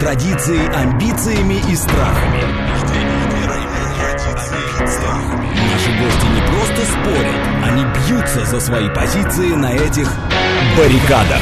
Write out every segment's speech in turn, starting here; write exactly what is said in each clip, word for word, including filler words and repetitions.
традицией, амбициями и страхами. Наши гости не просто спорят, они бьются за свои позиции на этих баррикадах.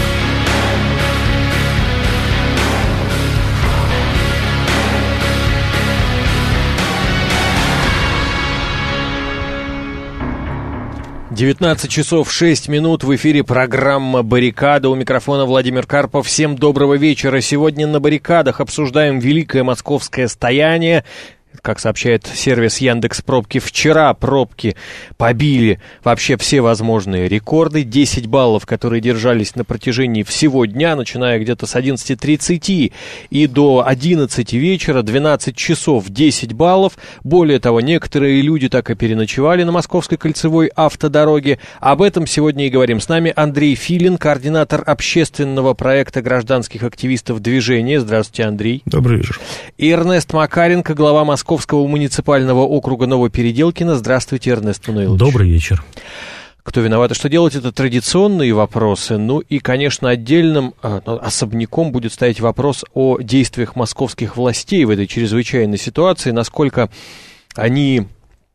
девятнадцать часов шесть минут, в эфире программа «Баррикада». У микрофона Владимир Карпов. Всем доброго вечера. Сегодня на «Баррикадах» обсуждаем великое московское стояние. Как сообщает сервис Яндекс.Пробки, вчера пробки побили вообще все возможные рекорды. десять баллов, которые держались на протяжении всего дня, начиная где-то с одиннадцати тридцати и до одиннадцати вечера, двенадцать часов, десять баллов. Более того, некоторые люди так и переночевали на Московской кольцевой автодороге. Об этом сегодня и говорим. С нами Андрей Филин, координатор общественного проекта гражданских активистов движения. Здравствуйте, Андрей. Добрый вечер. И Эрнест Макаренко, глава Московской Московского муниципального округа Новопеределкино. Здравствуйте, Эрнест Мануилович. Добрый вечер. Кто виноват и что делать, это традиционные вопросы. Ну и, конечно, отдельным э, особняком будет стоять вопрос о действиях московских властей в этой чрезвычайной ситуации, насколько они...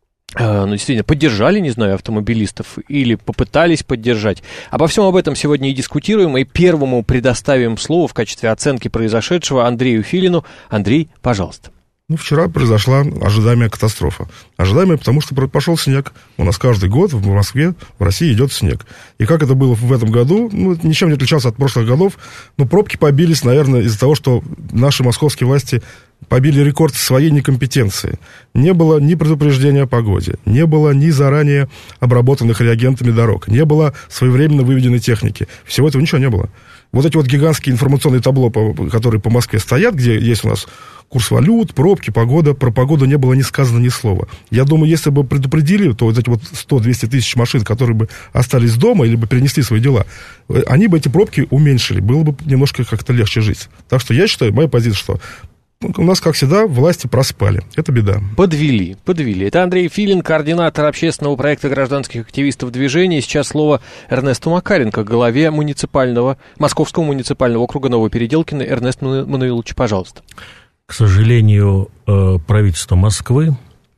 ну, действительно, поддержали, не знаю, автомобилистов или попытались поддержать. Обо всем об этом сегодня и дискутируем, и первому предоставим слово в качестве оценки произошедшего Андрею Филину. Андрей, пожалуйста. Ну, вчера произошла ожидаемая катастрофа. Ожидаемая, потому что пошел снег. У нас каждый год в Москве, в России идет снег. И как это было в этом году, ну, это ничем не отличалось от прошлых годов. Но пробки побились, наверное, из-за того, что наши московские власти побили рекорд своей некомпетенции. Не было ни предупреждения о погоде, не было ни заранее обработанных реагентами дорог, не было своевременно выведенной техники. Всего этого ничего не было. Вот эти вот гигантские информационные табло, которые по Москве стоят, где есть у нас курс валют, пробки, погода, про погоду не было ни сказано ни слова. Я думаю, если бы предупредили, то вот эти вот сто-двести тысяч машин, которые бы остались дома или бы перенесли свои дела, они бы эти пробки уменьшили, было бы немножко как-то легче жить. Так что я считаю, моя позиция, что у нас, как всегда, власти проспали. Это беда. Подвели, подвели. Это Андрей Филин, координатор общественного проекта гражданских активистов движения. Сейчас слово Эрнесту Макаренко, главе муниципального, Московского муниципального округа Новопеределкино. Эрнест Мануилович, пожалуйста. К сожалению, правительство Москвы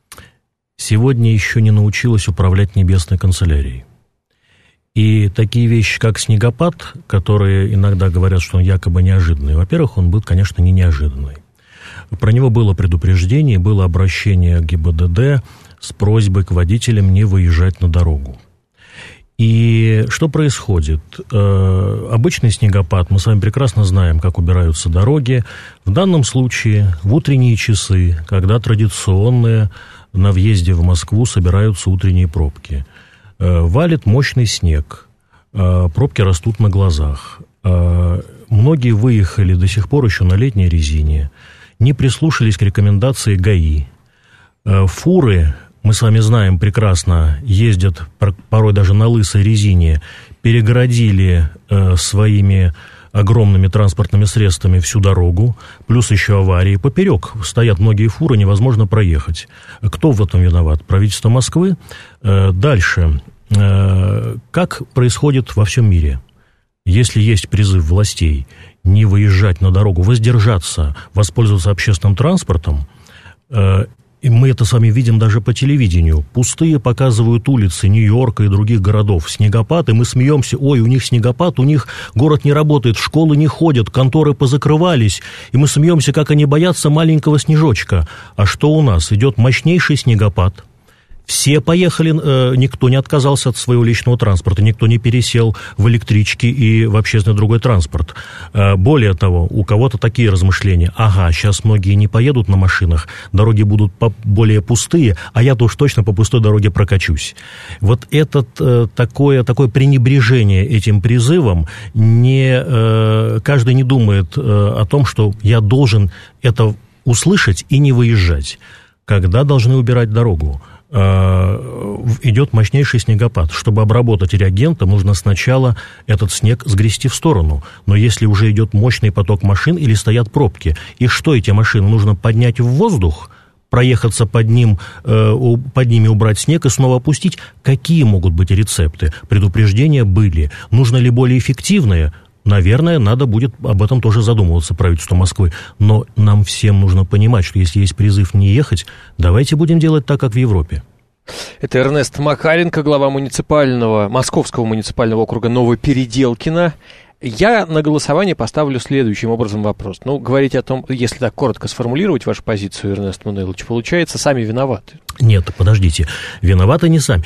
сегодня еще не научилось управлять небесной канцелярией. И такие вещи, как снегопад, которые иногда говорят, что он якобы неожиданный, во-первых, он был, конечно, не неожиданный. Про него было предупреждение, было обращение к ГИБДД с просьбой к водителям не выезжать на дорогу. И что происходит? Э, обычный снегопад, мы с вами прекрасно знаем, как убираются дороги. В данном случае в утренние часы, когда традиционные на въезде в Москву собираются утренние пробки, э, валит мощный снег, э, пробки растут на глазах. Э, многие выехали до сих пор еще на летней резине, не прислушались к рекомендации ГАИ. Э, фуры... Мы с вами знаем прекрасно, ездят порой даже на лысой резине, перегородили э, своими огромными транспортными средствами всю дорогу, плюс еще аварии. Поперек стоят многие фуры, невозможно проехать. Кто в этом виноват? Правительство Москвы. Э, дальше. Э, как происходит во всем мире? Если есть призыв властей не выезжать на дорогу, воздержаться, воспользоваться общественным транспортом, э, и мы это с вами видим даже по телевидению. Пустые показывают улицы Нью-Йорка и других городов. Снегопад, и мы смеемся. Ой, у них снегопад, у них город не работает, школы не ходят, конторы позакрывались. И мы смеемся, как они боятся маленького снежочка. А что у нас? Идет мощнейший снегопад. Все поехали, э, никто не отказался от своего личного транспорта, никто не пересел в электрички и в общественный другой транспорт. Э, более того, у кого-то такие размышления. Ага, сейчас многие не поедут на машинах, дороги будут более пустые, а я-то уж точно по пустой дороге прокачусь. Вот это э, такое, такое пренебрежение этим призывом, не, э, каждый не думает э, о том, что я должен это услышать и не выезжать. Когда должны убирать дорогу? Идет мощнейший снегопад. Чтобы обработать реагентом, нужно сначала этот снег сгрести в сторону. Но если уже идет мощный поток машин или стоят пробки, и что эти машины нужно поднять в воздух, проехаться под ним, под ними убрать снег и снова опустить? Какие могут быть рецепты? Предупреждения были. Нужно ли более эффективные? наверное, надо будет об этом тоже задумываться правительству Москвы. Но нам всем нужно понимать, что если есть призыв не ехать, давайте будем делать так, как в Европе. Это Эрнест Макаренко, глава муниципального, Московского муниципального округа Новопеределкино. Я на голосование поставлю следующим образом вопрос. Ну, говорить о том, если так коротко сформулировать вашу позицию, Эрнест Мануилович, получается, сами виноваты. Нет, подождите, виноваты не сами.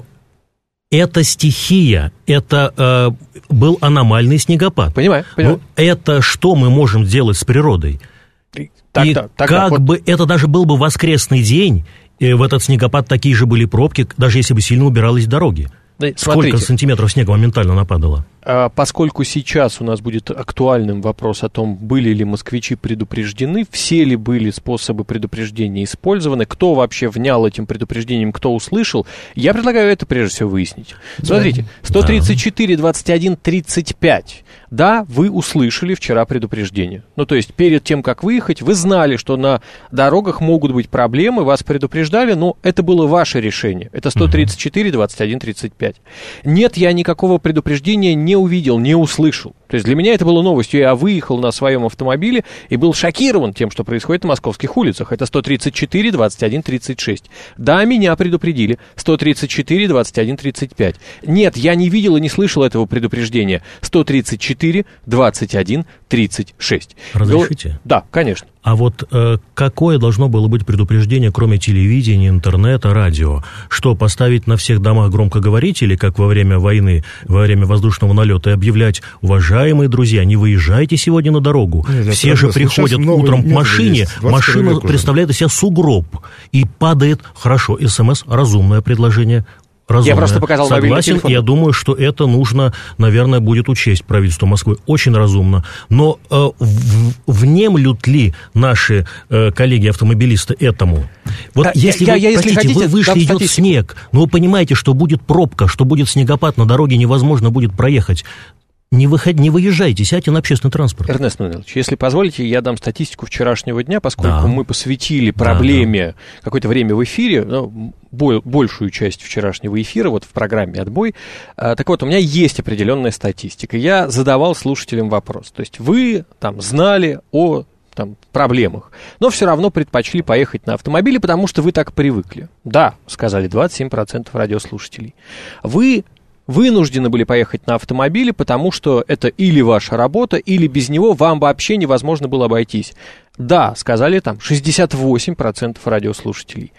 Это стихия, это э, был аномальный снегопад. Понимаю, понимаю. Ну, это что мы можем сделать с природой? Так, и так, так, как так, бы, вот... это даже был бы воскресный день, и в этот снегопад такие же были пробки, даже если бы сильно убирались дороги. Да, сколько смотрите, сантиметров снега моментально нападало? А, поскольку сейчас у нас будет актуальным вопрос о том, были ли москвичи предупреждены, все ли были способы предупреждения использованы, кто вообще внял этим предупреждением, кто услышал, я предлагаю это прежде всего выяснить. Смотрите, сто тридцать четыре двадцать один тридцать пять. Да, вы услышали вчера предупреждение. Ну, то есть, перед тем, как выехать, вы знали, что на дорогах могут быть проблемы, вас предупреждали, но это было ваше решение. Это сто тридцать четыре двадцать один тридцать пять. Нет, я никакого предупреждения не увидел, не услышал. То есть, для меня это было новостью. Я выехал на своем автомобиле и был шокирован тем, что происходит на московских улицах. Это сто тридцать четыре двадцать один тридцать шесть. Да, меня предупредили. сто тридцать четыре двадцать один тридцать пять. Нет, я не видел и не слышал этого предупреждения. сто тридцать четыре двадцать один тридцать шесть. Разрешите? Да, конечно. А вот э, какое должно было быть предупреждение, кроме телевидения, интернета, радио? Что, поставить на всех домах громкоговорители, как во время войны, во время воздушного налета, и объявлять: уважаемые друзья, не выезжайте сегодня на дорогу. Нет, все же приходят утром к машине, машина представляет из себя сугроб, и падает, хорошо, СМС, разумное предложение. Разумное. Я просто показал мобильный телефон. Согласен, я думаю, что это нужно, наверное, будет учесть правительство Москвы. Очень разумно. Но э, в, внемлют ли наши э, коллеги-автомобилисты этому? Вот да, если я, вы, я, простите, если хотите, вы вышли, идет статистику. Снег, но вы понимаете, что будет пробка, что будет снегопад, на дороге невозможно будет проехать. Не, выход... не выезжайте, сядьте на общественный транспорт. Эрнест Мануилович, если позволите, я дам статистику вчерашнего дня, поскольку да. мы посвятили проблеме да, да. какое-то время в эфире, ну, большую часть вчерашнего эфира, вот в программе «Отбой». Так вот, у меня есть определенная статистика. Я задавал слушателям вопрос. То есть вы там знали о там, проблемах, но все равно предпочли поехать на автомобиле, потому что вы так привыкли. Да, сказали двадцать семь процентов радиослушателей. Вы вынуждены были поехать на автомобиле, потому что это или ваша работа, или без него вам вообще невозможно было обойтись. Да, сказали там шестьдесят восемь процентов радиослушателей.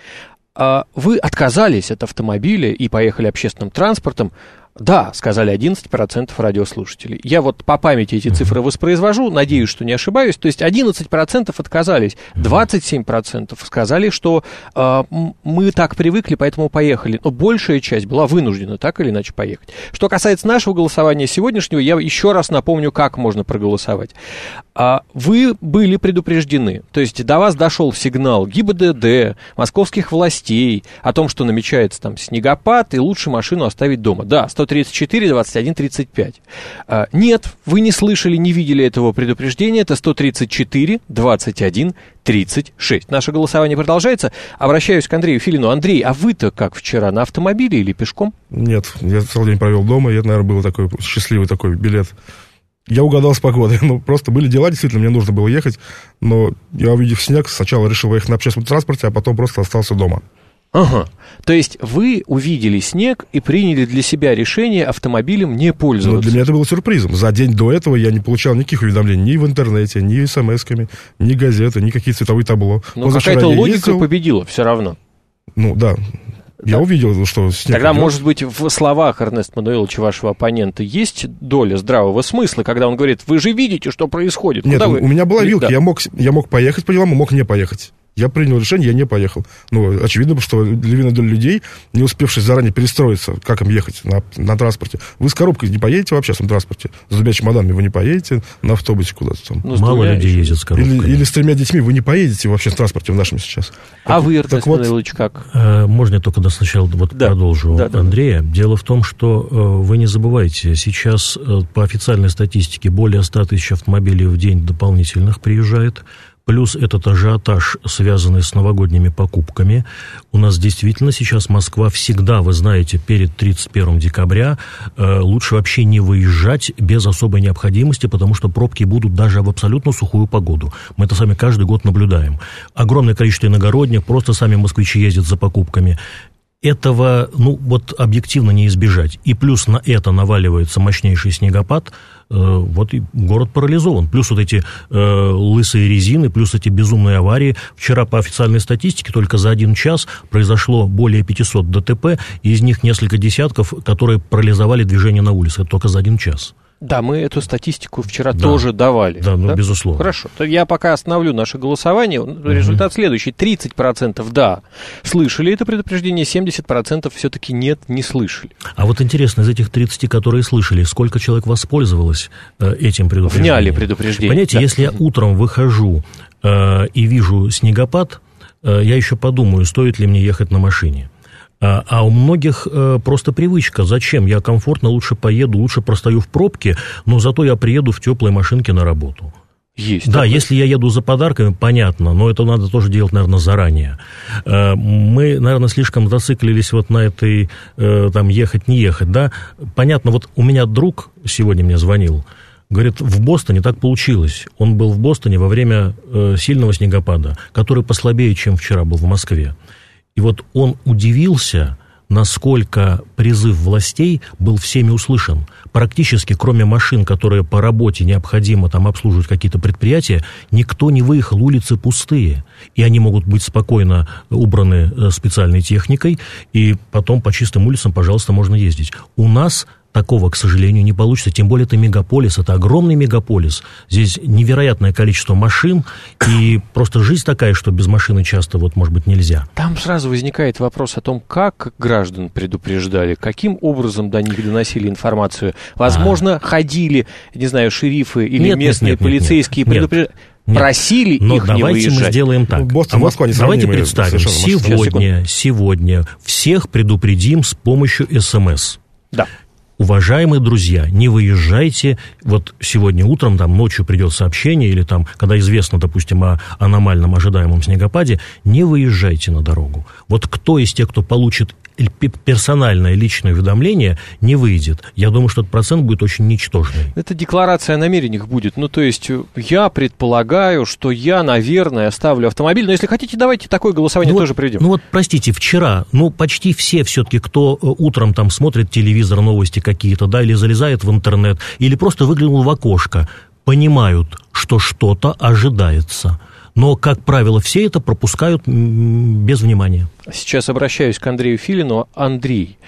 Вы отказались от автомобиля и поехали общественным транспортом. Да, сказали одиннадцать процентов радиослушателей. Я вот по памяти эти цифры воспроизвожу, надеюсь, что не ошибаюсь. То есть одиннадцать процентов отказались, двадцать семь процентов сказали, что э, мы так привыкли, поэтому поехали. Но большая часть была вынуждена так или иначе поехать. Что касается нашего голосования сегодняшнего, я еще раз напомню, как можно проголосовать. А, вы были предупреждены. То есть до вас дошел сигнал ГИБДД, московских властей о том, что намечается там снегопад, и лучше машину оставить дома. Да, сто тридцать четыре двадцать один тридцать пять. А, нет, вы не слышали, не видели этого предупреждения. Это сто тридцать четыре двадцать один тридцать шесть. Наше голосование продолжается. Обращаюсь к Андрею Филину. Андрей, а вы-то как вчера, на автомобиле или пешком? Нет, я целый день провел дома, и это, наверное, был такой счастливый такой билет. Я угадал с погодой. Ну, просто были дела, действительно, мне нужно было ехать. Но я, увидев снег, сначала решил поехать на общественном транспорте, а потом просто остался дома. Ага. То есть вы увидели снег и приняли для себя решение автомобилем не пользоваться. Но для меня это было сюрпризом. За день до этого я не получал никаких уведомлений ни в интернете, ни смс-ками, ни газеты, ни какие цветовые табло. Ну, какая-то логика ездил... победила все равно. Ну, да. Я да. увидел, что снег Тогда, идет. Может быть, в словах Эрнеста Мануиловича, вашего оппонента, есть доля здравого смысла, когда он говорит: вы же видите, что происходит. Нет, Куда у вы... меня была вилка, да. я, мог, я мог поехать по делам, мог не поехать. Я принял решение, я не поехал. Ну, очевидно, что львиная доля людей, не успевших заранее перестроиться, как им ехать на, на транспорте. Вы с коробкой не поедете в общественном транспорте, с двумя чемоданами вы не поедете, на автобусе куда-то там. Ну, мало людей ездят с коробкой. Или, или с тремя детьми вы не поедете в общественном транспорте в нашем сейчас. А так, вы, Эрнест вот, Мануилович, как? Э, можно я только сначала вот да. продолжу да, да, Андрея? Да. Дело в том, что э, вы не забывайте, сейчас э, по официальной статистике более ста тысяч автомобилей в день дополнительных приезжает. плюс этот ажиотаж, связанный с новогодними покупками. У нас действительно сейчас Москва всегда, вы знаете, перед тридцать первым декабря э, лучше вообще не выезжать без особой необходимости, потому что пробки будут даже в абсолютно сухую погоду. Мы это сами каждый год наблюдаем. Огромное количество иногородних, просто сами москвичи ездят за покупками. Этого, ну, вот объективно не избежать. И плюс на это наваливается мощнейший снегопад, э, вот и город парализован. Плюс вот эти э, лысые резины, плюс эти безумные аварии. Вчера по официальной статистике только за один час произошло более пятьсот ДТП, и из них несколько десятков, которые парализовали движение на улице, только за один час. Да, мы эту статистику вчера да. тоже давали. Да, ну, да? безусловно. Хорошо. То я пока остановлю наше голосование. Результат угу. следующий. тридцать процентов да, слышали это предупреждение, семьдесят процентов все-таки нет, не слышали. А вот интересно, из этих тридцати, которые слышали, сколько человек воспользовалось э, этим предупреждением? Вняли предупреждение. Понимаете, да. если я утром выхожу э, и вижу снегопад, э, я еще подумаю, стоит ли мне ехать на машине. А, а у многих э, просто привычка. Зачем? Я комфортно лучше поеду, лучше простою в пробке, но зато я приеду в теплой машинке на работу. Есть. Да, такое. Если я еду за подарками, понятно, но это надо тоже делать, наверное, заранее. Э, мы, наверное, слишком зациклились вот на этой, э, там, ехать, не ехать, да. Понятно, вот у меня друг сегодня мне звонил, говорит, в Бостоне так получилось. Он был в Бостоне во время э, сильного снегопада, который послабее, чем вчера был в Москве. И вот он удивился, насколько призыв властей был всеми услышан. Практически, кроме машин, которые по работе необходимо там обслуживать какие-то предприятия, никто не выехал, улицы пустые. И они могут быть спокойно убраны специальной техникой, и потом по чистым улицам, пожалуйста, можно ездить. У нас такого, к сожалению, не получится. Тем более это мегаполис, это огромный мегаполис. Здесь невероятное количество машин, и просто жизнь такая, что без машины часто, вот, может быть, нельзя. Там сразу возникает вопрос о том, как граждан предупреждали, каким образом до них доносили информацию. Возможно, а. ходили, не знаю, шерифы или нет, местные нет, нет, полицейские, нет, предупреждали. Нет. Просили Но их не выезжать. Давайте мы сделаем так. Бостон, а Москва, не давайте представим, сегодня, сегодня всех предупредим с помощью СМС. Да. Уважаемые друзья, не выезжайте, вот сегодня утром, там, ночью придет сообщение, или там, когда известно, допустим, о аномальном ожидаемом снегопаде, не выезжайте на дорогу. Вот кто из тех, кто получит персональное личное уведомление, не выйдет. Я думаю, что этот процент будет очень ничтожный. Это декларация о намерениях будет. Ну, то есть, я предполагаю, что я, наверное, оставлю автомобиль. Но если хотите, давайте такое голосование ну тоже вот, проведем. Ну вот, простите, вчера, ну, почти все все-таки, кто утром там смотрит телевизор, новости какие-то, да, или залезает в интернет, или просто выглянул в окошко, понимают, что что-то ожидается. Но, как правило, все это пропускают без внимания. Сейчас обращаюсь к Андрею Филину. Андрей,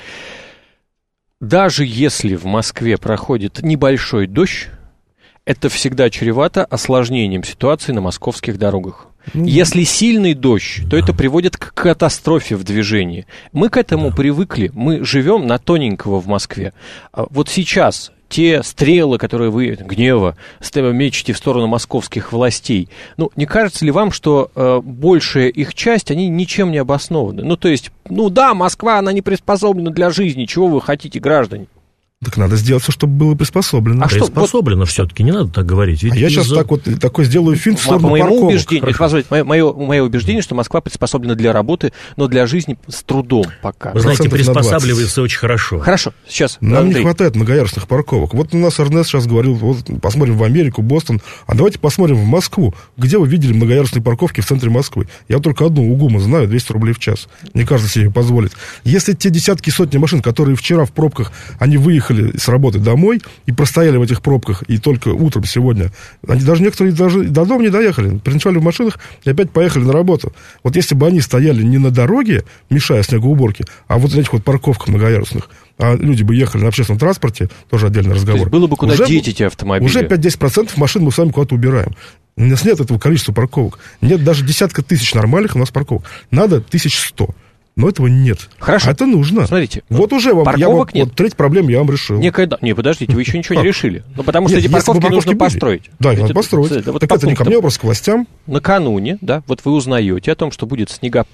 даже если в Москве проходит небольшой дождь, это всегда чревато осложнением ситуации на московских дорогах. Mm-hmm. Если сильный дождь, то да. это приводит к катастрофе в движении. Мы к этому да. привыкли. Мы живем на тоненького в Москве. Вот сейчас те стрелы, которые вы, гнева, мечете в сторону московских властей, ну, не кажется ли вам, что э, большая их часть, они ничем не обоснованы? Ну, то есть, ну да, Москва, она не приспособлена для жизни, чего вы хотите, граждане? Так надо сделать все, чтобы было приспособлено. А приспособлено вот, все-таки, не надо так говорить. Ведь а я из-за... сейчас так вот, такой сделаю финт в сторону моему парковок. Убеждению, это, мое, мое, мое убеждение, что Москва приспособлена для работы, но для жизни с трудом пока. Вы знаете, приспосабливается очень хорошо. Хорошо, сейчас. Нам Андрей. не хватает многоярусных парковок. Вот у нас Эрнест сейчас говорил, вот посмотрим в Америку, Бостон, а давайте посмотрим в Москву. Где вы видели многоярусные парковки в центре Москвы? Я только одну, УГУМа, знаю, двести рублей в час. Не каждый себе позволит. Если те десятки, сотни машин, которые вчера в пробках, они выехали с работы домой и простояли в этих пробках, и только утром сегодня, они даже некоторые даже до дома не доехали, переночевали в машинах и опять поехали на работу. Вот если бы они стояли не на дороге, мешая снегоуборке, а вот в этих вот парковках многоярусных, а люди бы ехали на общественном транспорте, тоже отдельный разговор. То есть было бы куда уже, деть эти автомобили. Уже пять-десять процентов машин мы с вами куда-то убираем. У нас нет этого количества парковок. Нет даже десятка тысяч нормальных у нас парковок. Надо тысяч сто. Но этого нет. Хорошо. А это нужно. Смотрите. Вот уже вам, я вам, нет. Вот треть проблем я вам решил. Некая, не, подождите, вы еще ничего не решили. Ну, потому что нет, эти парковки, парковки нужно были. построить. Да, их надо построить. Это, вот так это не ко мне, вопрос к властям. Накануне, да, вот вы узнаете о том, что будет снегопад,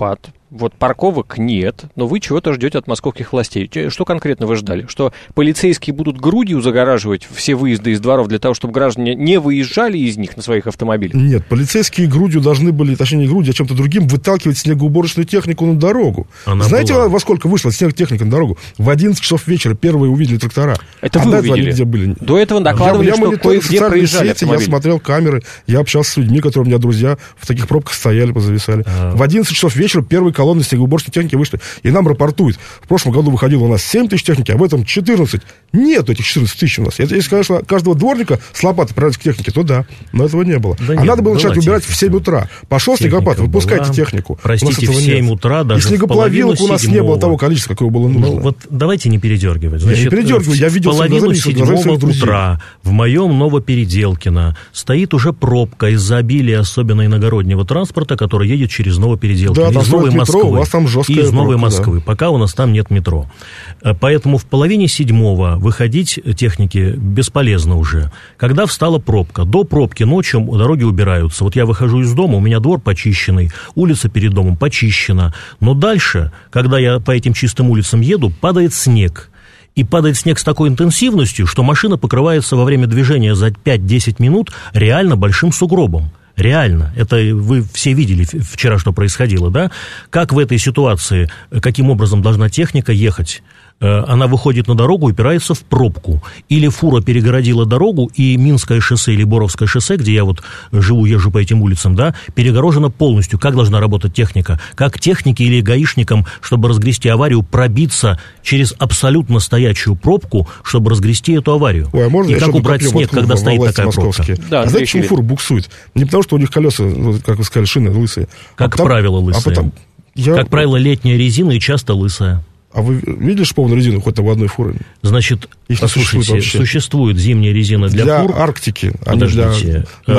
Вот парковок нет, но вы чего-то ждете от московских властей. Что конкретно вы ждали? Что полицейские будут грудью загораживать все выезды из дворов для того, чтобы граждане не выезжали из них на своих автомобилях? Нет, полицейские грудью должны были, точнее не грудью, а чем-то другим, выталкивать снегоуборочную технику на дорогу. Она Знаете, была. во сколько вышла снеготехника на дорогу? В одиннадцать часов вечера первые увидели трактора. Это а вы до увидели? Они где были? До этого докладывали, я, что я кое-где проезжали сети, я смотрел камеры, я общался с людьми, которые у меня друзья в таких пробках стояли, позависали. А... В одиннадцать часов вечера первые колонны снегоуборочной техники вышли, и нам рапортуют. В прошлом году выходило у нас семь тысяч техники, а в этом четырнадцать. Нет этих четырнадцать тысяч у нас. Это, если, конечно, каждого дворника с лопатой приравнять к технике, то да, но этого не было. Да а нет, надо было начать убирать в семь утра. Пошел снегопад, выпускайте была, технику. Простите, в семь утра даже. И снегоплавилок у нас не было того количества, какого было нужно. Ну, вот давайте не передергивать. Значит, я не передергиваю, я видел половину седьмого утра в моем Новопеределкино стоит уже пробка из-за обилия, особенно иногороднего транспорта, который едет через Новопеределкино. Да, из Новой метро, Москвы. У вас там жесткая из Новой пробка, Москвы. Да. Пока у нас там нет метро. Поэтому в половине седьмого выходить техники бесполезно уже. Когда встала пробка, до пробки ночью дороги убираются. Вот я выхожу из дома, у меня двор почищенный, улица перед домом почищена. Но дальше, когда я по этим чистым улицам еду, падает снег. И падает снег с такой интенсивностью, что машина покрывается во время движения за пять-десять минут реально большим сугробом. Реально. Это вы все видели вчера, что происходило, да? Как в этой ситуации, каким образом должна техника ехать? Она выходит на дорогу, упирается в пробку. Или фура перегородила дорогу, и Минское шоссе или Боровское шоссе, где я вот живу, езжу по этим улицам, да, перегорожено полностью. Как должна работать техника? Как технике или гаишникам, чтобы разгрести аварию, пробиться через абсолютно стоячую пробку, чтобы разгрести эту аварию? Ой, а можно и как убрать снег, когда стоит такая пробка? Да, а знаете, почему фура буксует? Не потому, что у них колеса, как вы сказали, шины лысые. Как а правило, лысые. А потом, я... Как правило, летняя резина и часто лысая. А вы видели шипованную резину хоть в одной фуре? Значит, их не существует вообще. Существует зимняя резина для, для фур. Для Арктики, а не для, нас,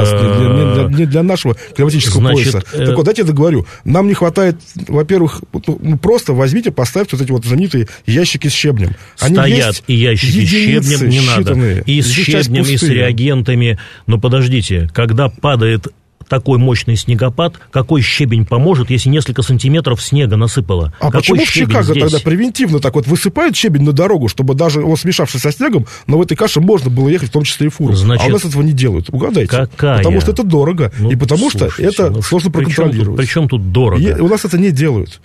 не, для, не для нашего климатического Значит, пояса. Э... Так вот, дайте я договорю. Нам не хватает, во-первых, ну, просто возьмите, поставьте вот эти вот знаменитые ящики с щебнем. Они Стоят и ящики с щебнем, не надо. И с щебнем, и с реагентами. Но подождите, когда падает такой мощный снегопад, какой щебень поможет, если несколько сантиметров снега насыпало? А какой почему в Чикаго здесь? Тогда превентивно так вот высыпают щебень на дорогу, чтобы даже он смешавшись со снегом, но в этой каше можно было ехать, в том числе и фуру. Значит, а у нас этого не делают. Угадайте. Какая? Потому что это дорого. Ну, и потому слушайте, что это ну, сложно при проконтролировать. При чем тут дорого? И у нас это не делают.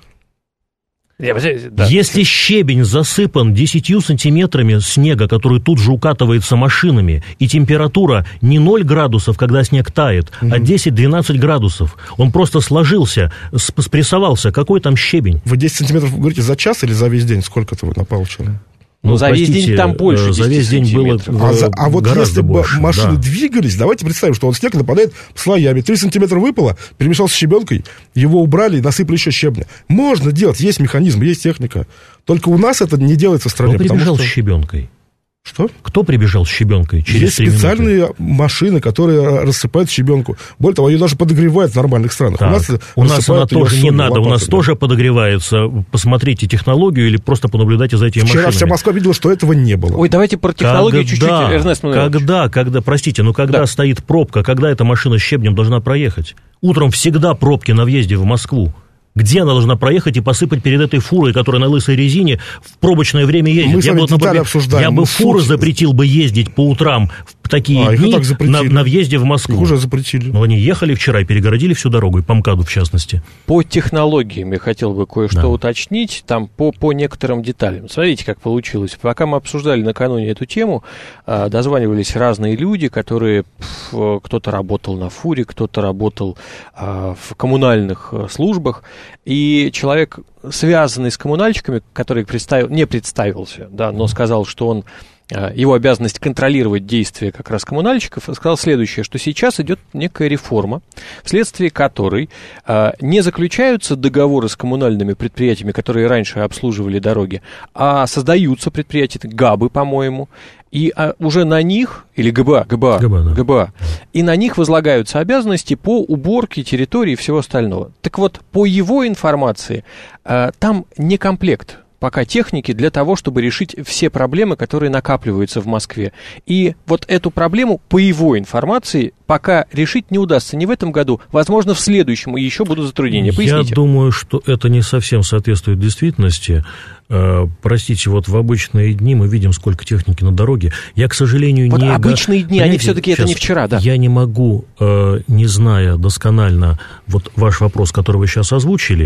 Да. Если щебень засыпан десятью сантиметрами снега, который тут же укатывается машинами, и температура не ноль градусов, когда снег тает, угу. а десять-двенадцать градусов, он просто сложился, спрессовался, какой там щебень? Вы десять сантиметров говорите за час или за весь день? Сколько-то вы напалчили? Ну, за простите, весь день там больше. За весь день было а, за, а вот если бы больше, машины да. двигались, давайте представим, что он снег нападает слоями. Три сантиметра выпало, перемешался с щебенкой, его убрали и насыпали еще щебня. Можно делать, есть механизм, есть техника. Только у нас это не делается в стране. Кто прибежал что... с щебенкой? Что? Кто прибежал с щебенкой через Есть специальные минуты? машины, которые рассыпают щебенку. Более того, ее даже подогревают в нормальных странах. Так, У нас, у нас она тоже не надо, у нас тоже подогревается. Посмотрите технологию или просто понаблюдайте за этими Вчера машинами. Вся Москва видела, что этого не было. Ой, давайте про технологию чуть-чуть, Эрнест Мануилович. Когда, когда, простите, но когда да. стоит пробка, когда эта машина с щебнем должна проехать? Утром всегда пробки на въезде в Москву. Где она должна проехать и посыпать перед этой фурой, которая на лысой резине в пробочное время ездит? Мы я бы, вот, например, я бы фуры суть... запретил бы ездить по утрам в такие а, дни на, на въезде в Москву. Их уже запретили. Но они ехали вчера и перегородили всю дорогу, и по МКАДу в частности. По технологиям я хотел бы кое-что да. уточнить, там по, по некоторым деталям. Смотрите, как получилось. Пока мы обсуждали накануне эту тему, дозванивались разные люди, которые, кто-то работал на фуре, кто-то работал в коммунальных службах, и человек, связанный с коммунальщиками, который представил, не представился, да, но сказал, что он, его обязанность контролировать действия как раз коммунальщиков, сказал следующее, что сейчас идет некая реформа, вследствие которой не заключаются договоры с коммунальными предприятиями, которые раньше обслуживали дороги, а создаются предприятия, ГАБы, по-моему, и а, уже на них, или ГБА, ГБА, ГБА, да. ГБА, и на них возлагаются обязанности по уборке территории и всего остального. Так вот, по его информации, а, там не комплект. пока техники для того, чтобы решить все проблемы, которые накапливаются в Москве. И вот эту проблему, по его информации, пока решить не удастся ни в этом году, возможно, в следующем еще будут затруднения. Поясните. Я думаю, что это не совсем соответствует действительности. Простите, вот в обычные дни мы видим, сколько техники на дороге. Я, к сожалению, вот не... обычные дни, они все-таки это не вчера, да? Я не могу, не зная досконально вот ваш вопрос, который вы сейчас озвучили,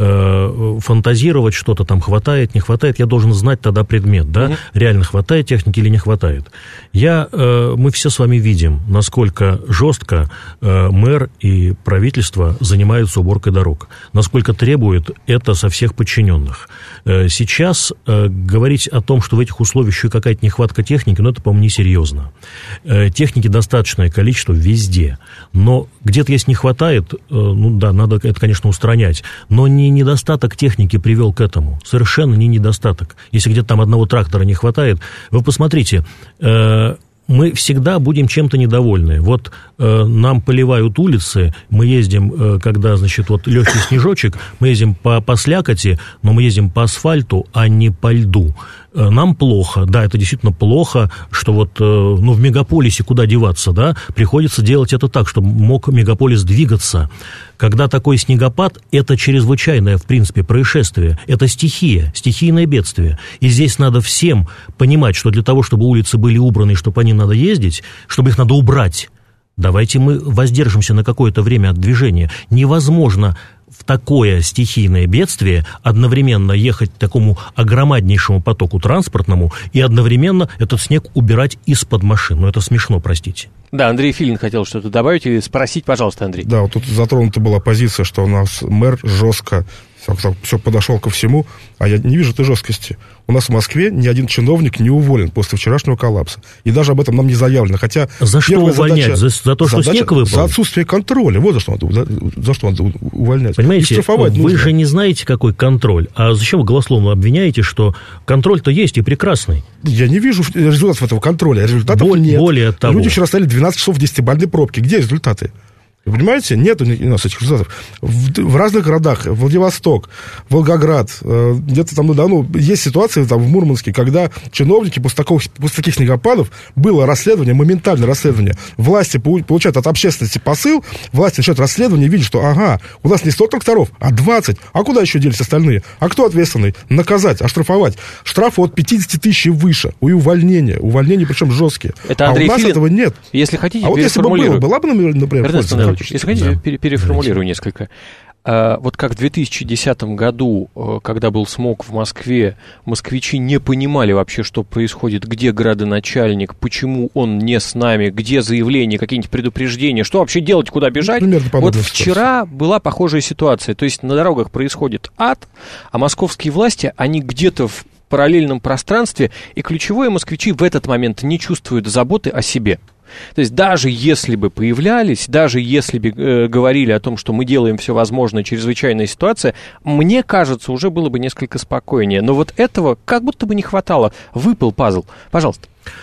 фантазировать что-то там хватает, не хватает. Я должен знать тогда предмет, да? Угу. Реально хватает техники или не хватает. Я, мы все с вами видим, насколько жестко мэр и правительство занимаются уборкой дорог. Насколько требует это со всех подчиненных. Сейчас э, говорить о том, что в этих условиях еще какая-то нехватка техники, ну, это, по-моему, несерьезно. Э, техники достаточное количество везде, но где-то, если не хватает, э, ну, да, надо это, конечно, устранять, но не недостаток техники привел к этому, совершенно не недостаток. Если где-то там одного трактора не хватает, вы посмотрите, э, мы всегда будем чем-то недовольны. Вот э, нам поливают улицы, мы ездим, э, когда, значит, вот легкий снежочек, мы ездим по, по слякоти, но мы ездим по асфальту, а не по льду. Э, нам плохо, да, это действительно плохо, что вот, э, ну, в мегаполисе куда деваться, да, приходится делать это так, чтобы мог мегаполис двигаться. Когда такой снегопад, это чрезвычайное, в принципе, происшествие, это стихия, стихийное бедствие. И здесь надо всем понимать, что для того, чтобы улицы были убраны, чтобы по ним надо ездить, чтобы их надо убрать, давайте мы воздержимся на какое-то время от движения. Невозможно в такое стихийное бедствие одновременно ехать к такому огромнейшему потоку транспортному и одновременно этот снег убирать из-под машин. Ну, это смешно, простите. Да, Андрей Филин хотел что-то добавить и спросить, пожалуйста, Андрей. Да, вот тут затронута была позиция, что у нас мэр жестко все, все подошел ко всему, а я не вижу этой жесткости. У нас в Москве ни один чиновник не уволен после вчерашнего коллапса. И даже об этом нам не заявлено. Хотя за что увольнять? Задача, за, за то, что задача, снег выпал? За отсутствие контроля. Вот за что надо, за, за что надо увольнять. Понимаете, вы нужно. же не знаете, какой контроль. А зачем вы голословно обвиняете, что контроль-то есть и прекрасный? Я не вижу результатов этого контроля. Результатов Боль, нет. Более того. Люди вчера стояли двенадцать часов в десятибалльной пробке. Где результаты? Вы понимаете? Нет у нас этих результатов. В, в разных городах, Владивосток, Волгоград, э, где-то там, да, ну, есть ситуации там в Мурманске, когда чиновники после, такого, после таких снегопадов было расследование, моментальное расследование. Власти получают от общественности посыл, власти начинают расследование и видят, что, ага, у нас не сто тракторов, а двадцать. А куда еще делись остальные? А кто ответственный? Наказать, оштрафовать. Штрафы от пятьдесят тысяч и выше. И увольнения. Увольнения, причем жесткие. Это а у нас Филин. Этого нет. Если хотите, а вот если бы было, была бы, например, Эрнест польза. Если хотите, да. переформулирую да. несколько. А, вот как в две тысячи десятом году, когда был смог в Москве, москвичи не понимали вообще, что происходит, где градоначальник, почему он не с нами, где заявления, какие-нибудь предупреждения, что вообще делать, куда бежать. Вот вчера ситуация. Была похожая ситуация. То есть на дорогах происходит ад, а московские власти, они где-то в параллельном пространстве, и ключевое, москвичи в этот момент не чувствуют заботы о себе. То есть даже если бы появлялись, даже если бы э, говорили о том, что мы делаем все возможное, чрезвычайная ситуация, мне кажется, уже было бы несколько спокойнее. Но вот этого как будто бы не хватало. Выпал пазл. Пожалуйста.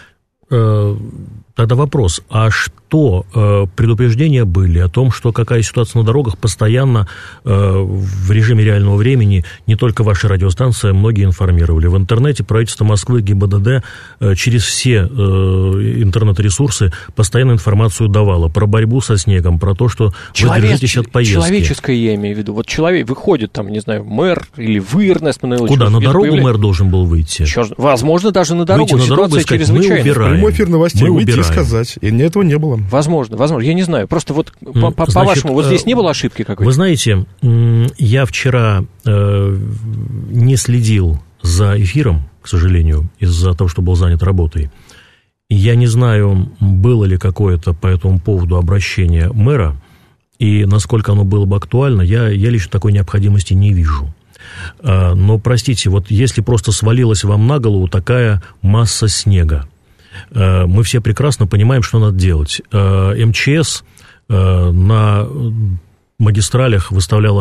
Тогда вопрос, а что э, предупреждения были о том, что какая ситуация на дорогах постоянно э, в режиме реального времени, не только ваша радиостанция, многие информировали. В интернете правительство Москвы, ГИБДД э, через все э, интернет-ресурсы постоянно информацию давало про борьбу со снегом, про то, что Человек, вы держитесь от поездки. Человеческое я имею в виду. Вот человек выходит, там, не знаю, мэр или вы, Эрнест Мануилович. Куда? На дорогу появляется? Мэр должен был выйти. Черт, возможно, даже на дорогу. Выйти на дорогу и сказать, мы убираем. Прямой эфир новостей выйти и сказать. И этого не было. Возможно, возможно, я не знаю. Просто вот по, по, по-вашему, вот здесь не было ошибки какой-то? Вы знаете, я вчера э, не следил за эфиром, к сожалению, из-за того, что был занят работой. Я не знаю, было ли какое-то по этому поводу обращение мэра, и насколько оно было бы актуально, я, я лично такой необходимости не вижу. Но, простите, вот если просто свалилась вам на голову такая масса снега, мы все прекрасно понимаем, что надо делать. МЧС на магистралях выставляла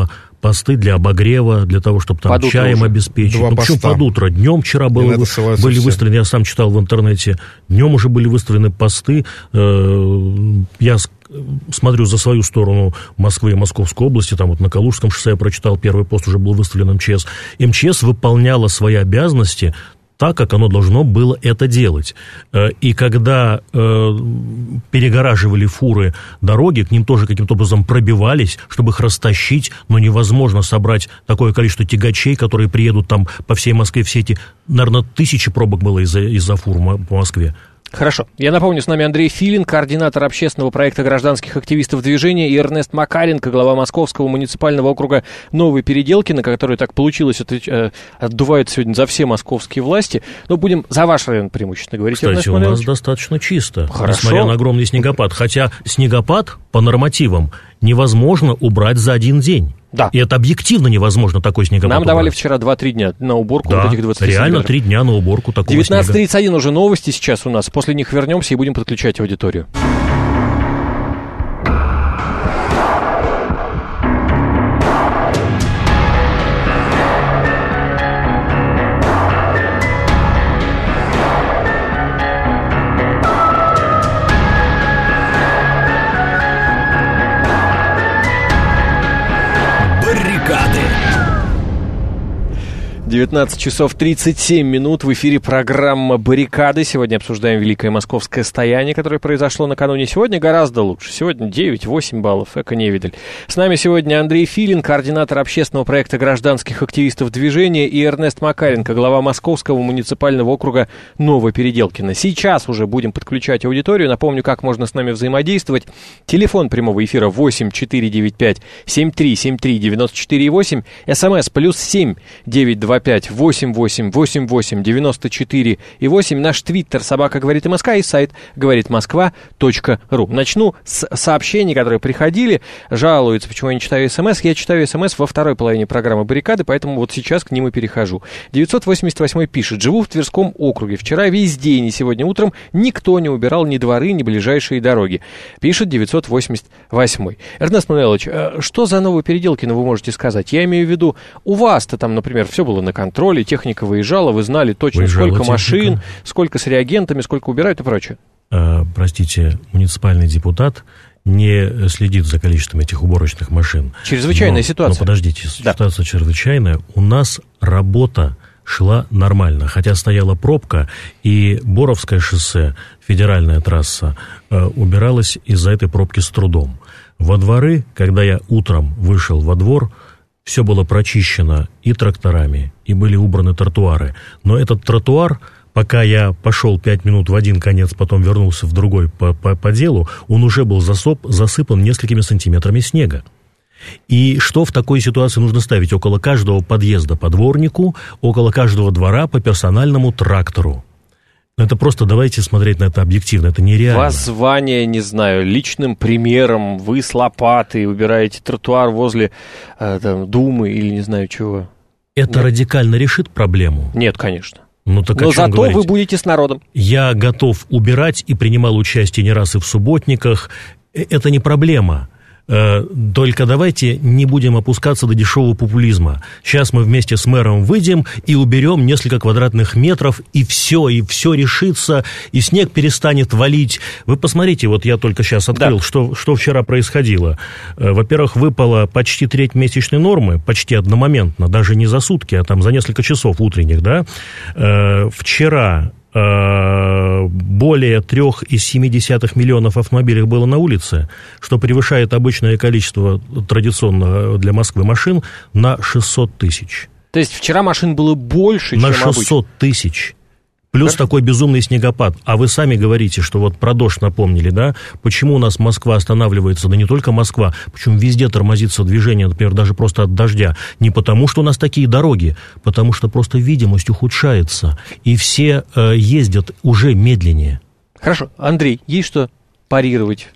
посты для обогрева, для того, чтобы там чаем уже обеспечить. Два ну, почему поста. под утро? Днем вчера было, были выставлены, я сам читал в интернете, днем уже были выставлены посты. Я смотрю за свою сторону Москвы и Московской области, там вот на Калужском шоссе я прочитал, первый пост уже был выставлен эм че эс. эм че эс выполняло свои обязанности так, как оно должно было это делать. И когда э, перегораживали фуры дороги, к ним тоже каким-то образом пробивались, чтобы их растащить, но невозможно собрать такое количество тягачей, которые приедут там по всей Москве, все эти, наверное, тысячи пробок было из-за, из-за фур по Москве. Хорошо. Я напомню, с нами Андрей Филин, координатор общественного проекта гражданских активистов движения, и Эрнест Макаренко, глава Московского муниципального округа Новой Переделки, на который так получилось, это, э, отдувают сегодня за все московские власти. Но будем за ваш район преимущественно говорить. Кстати, Эрнест у нас Мануилович. достаточно чисто, Хорошо. несмотря на огромный снегопад. Хотя снегопад по нормативам невозможно убрать за один день. Да. И это объективно невозможно, такой снегопад. Нам давали убрать. вчера два-три дня на уборку да, вот этих двадцати реально сантиметров. три дня на уборку такого девятнадцать снега. тридцать один уже новости сейчас у нас. После них вернемся и будем подключать аудиторию. девятнадцать часов тридцать семь минут, в эфире программа «Баррикады». Сегодня обсуждаем великое московское стояние, которое произошло накануне. Сегодня гораздо лучше. Сегодня девять-восемь баллов, эко-невидаль. С нами сегодня Андрей Филин, координатор общественного проекта гражданских активистов движения, и Эрнест Макаренко, глава Московского муниципального округа Новопеределкино. Сейчас уже будем подключать аудиторию. Напомню, как можно с нами взаимодействовать. Телефон прямого эфира восемь четыре девять пять семь три семь три девять четыре восемь. СМС плюс семь девять два пять восемь восемь восемь восемь девяносто четыре и восемь. Наш твиттер собака говорит МСК и сайт говорит москва точка ру. Начну с сообщений, которые приходили. Жалуются, почему я не читаю СМС. Я читаю СМС во второй половине программы «Баррикады», поэтому вот сейчас к ним и перехожу. девятьсот восемьдесят восемь пишет: живу в Тверском округе. Вчера весь день и сегодня утром никто не убирал ни дворы, ни ближайшие дороги. Пишет девятьсот восемьдесят восемь. Эрнест Мануилович, что за Новопеределкино вы можете сказать? Я имею в виду, у вас-то там, например, все было на контроле, техника выезжала, вы знали точно, выезжала сколько техника. Машин, сколько с реагентами, сколько убирают и прочее. А, простите, муниципальный депутат не следит за количеством этих уборочных машин. Чрезвычайная но, ситуация. Но подождите, да. Ситуация чрезвычайная. У нас работа шла нормально, хотя стояла пробка, и Боровское шоссе, федеральная трасса, убиралась из-за этой пробки с трудом. Во дворы, когда я утром вышел во двор, все было прочищено и тракторами, и были убраны тротуары. Но этот тротуар, пока я пошел пять минут в один конец, потом вернулся в другой по, по, по делу, он уже был засоп, засыпан несколькими сантиметрами снега. И что в такой ситуации нужно ставить? Около каждого подъезда по дворнику, около каждого двора по персональному трактору. Это просто давайте смотреть на это объективно, это нереально. Воззвание, не знаю, личным примером, вы с лопатой убираете тротуар возле э, там, Думы или не знаю чего. Это Нет. радикально решит проблему? Нет, конечно. Ну, так Но зато говорить? Вы будете с народом. Я готов убирать и принимал участие не раз и в субботниках. Это не проблема. Только давайте не будем опускаться до дешевого популизма. Сейчас мы вместе с мэром выйдем и уберем несколько квадратных метров, и все, и все решится, и снег перестанет валить. Вы посмотрите, вот я только сейчас открыл, да. что, что вчера происходило. Во-первых, выпала почти треть месячной нормы, почти одномоментно, даже не за сутки, а там за несколько часов утренних, да. Вчера более три целых семь десятых миллионов автомобилей было на улице, что превышает обычное количество традиционно для Москвы машин на шестьсот тысяч. То есть вчера машин было больше, на чем шестьсот тысяч. Плюс Хорошо. Такой безумный снегопад. А вы сами говорите, что вот про дождь напомнили, да? Почему у нас Москва останавливается? Да не только Москва. Почему везде тормозится движение, например, даже просто от дождя? Не потому, что у нас такие дороги, потому что просто видимость ухудшается. И все э, ездят уже медленнее. Хорошо. Андрей, есть что парировать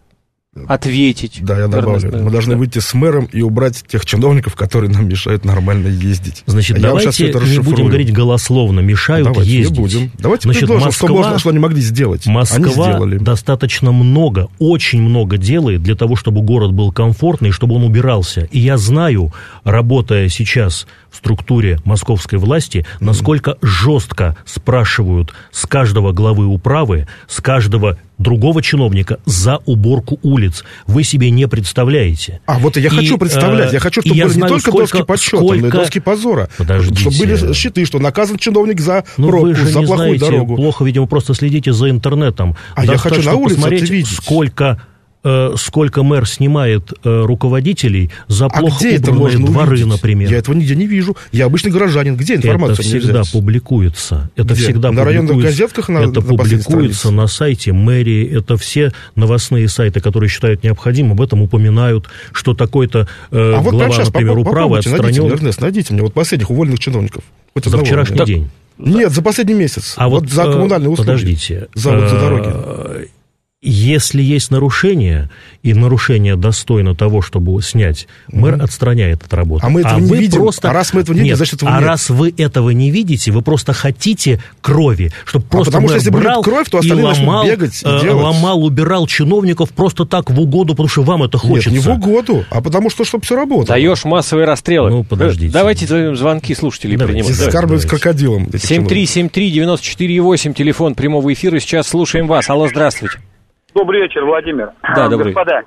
ответить. Да, я добавлю. Мы должны да. выйти с мэром и убрать тех чиновников, которые нам мешают нормально ездить. Значит, а давайте не будем говорить голословно, мешают давайте ездить. Не будем. Давайте Значит, предложим, Москва, что можно, что они могли сделать. Москва они достаточно много, очень много делает для того, чтобы город был комфортный, чтобы он убирался. И я знаю, работая сейчас в структуре московской власти, насколько mm-hmm. жестко спрашивают с каждого главы управы, с каждого другого чиновника за уборку улиц. Вы себе не представляете. А вот я и, хочу представлять. Я хочу, чтобы были знаю, не только сколько, доски почета, сколько... но и доски позора. Подождите. Чтобы были щиты, что наказан чиновник за ну, пробку, вы же за не плохую знаете, дорогу. Плохо, видимо, просто следите за интернетом. А я хочу на улице это видеть. Сколько... сколько мэр снимает э, руководителей за плохо а где убранные это дворы, увидеть? Например. Я этого нигде не вижу. Я обычный горожанин. Где информация? Это всегда публикуется. Это где? всегда на публикуется. районных газетках? На, это на публикуется на сайте мэрии. Это все новостные сайты, которые считают необходимым. Об этом упоминают, что такой-то э, а вот глава, сейчас, например, управы отстранен. Найдите, Эрнест, найдите мне вот последних уволенных чиновников. Хоть за вчерашний так, день. Нет, за последний месяц. А вот, вот за коммунальные услуги. Подождите. За, вот, за дороги. Если есть нарушение, и нарушение достойно того, чтобы снять, мэр mm-hmm. отстраняет от работы. А мы этого а не вы видим. Просто... А раз мы этого не нет, видим, значит, этого а нет. раз вы этого не видите, вы просто хотите крови, чтобы а просто потому мэр что если брал будет кровь, то и ломал, бегать и э, ломал, убирал чиновников просто так в угоду, потому что вам это хочется. Нет, не в угоду, а потому что, чтобы все работало. Даешь массовые расстрелы. Ну, подождите. Давайте звонки слушателей принимать. Скармливать крокодилом. семь три семь три девять четыре восемь, телефон прямого эфира. Сейчас слушаем вас. Алло, здравствуйте. Добрый вечер, Владимир. Да, добрый. Господа,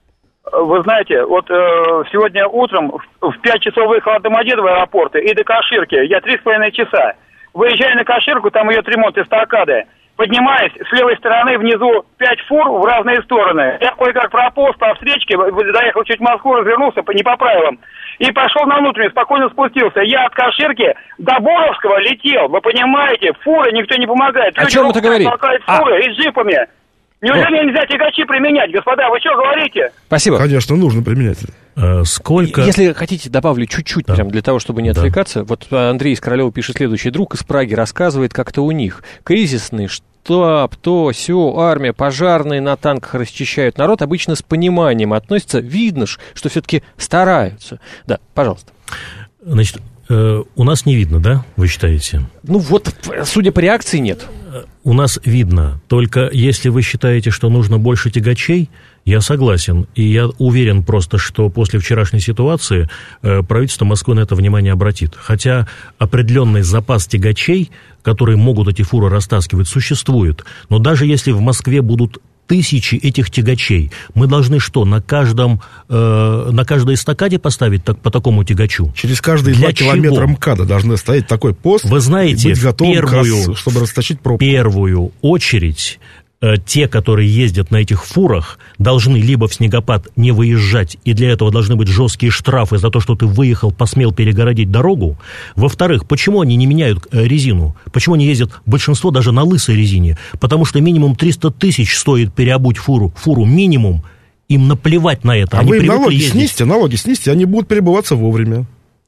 вы знаете, вот э, сегодня утром в пять часов выехал от Домодедово аэропорта и до Каширки. Я три с половиной часа. Выезжаю на Каширку, там идет ремонт эстакады. Поднимаюсь, с левой стороны внизу пять фур в разные стороны. Я кое-как прополз по встречке, доехал чуть в Москву, развернулся не по правилам. И пошел на внутреннюю, спокойно спустился. Я от Каширки до Боровского летел. Вы понимаете, фуры никто не помогает. О чем это говорит? Толкают фуры а. и с джипами. Неужели нельзя тягачи применять, господа? Вы что говорите? Спасибо. Конечно, нужно применять. А, сколько... Если хотите, добавлю чуть-чуть, да. прям для того, чтобы не отвлекаться. Да. Вот Андрей из Королева пишет следующее. Друг из Праги рассказывает, как-то у них кризисный штаб, то, сё, армия, пожарные на танках расчищают. Народ обычно с пониманием относится. Видно, что все-таки стараются. Да, пожалуйста. Значит, э, у нас не видно, да, вы считаете? Ну вот, судя по реакции, нет. У нас видно, только если вы считаете, что нужно больше тягачей, я согласен, и я уверен просто, что после вчерашней ситуации э, правительство Москвы на это внимание обратит. Хотя определенный запас тягачей, которые могут эти фуры растаскивать, существует. Но даже если в Москве будут тысячи этих тягачей, мы должны что, на каждом, э, на каждой эстакаде поставить так, по такому тягачу? Через каждые Для два километра чего? МКАДа должны стоять такой пост, вы знаете, и быть готовым, первую, раз, чтобы растащить пробку. В первую очередь э, те, которые ездят на этих фурах, должны либо в снегопад не выезжать, и для этого должны быть жесткие штрафы за то, что ты выехал, посмел перегородить дорогу. Во-вторых, почему они не меняют э, резину? Почему они ездят, большинство даже на лысой резине? Потому что минимум триста тысяч стоит переобуть фуру, фуру минимум, им наплевать на это. А они вы им налоги ездить. снизьте, налоги снизьте, они будут перебываться вовремя.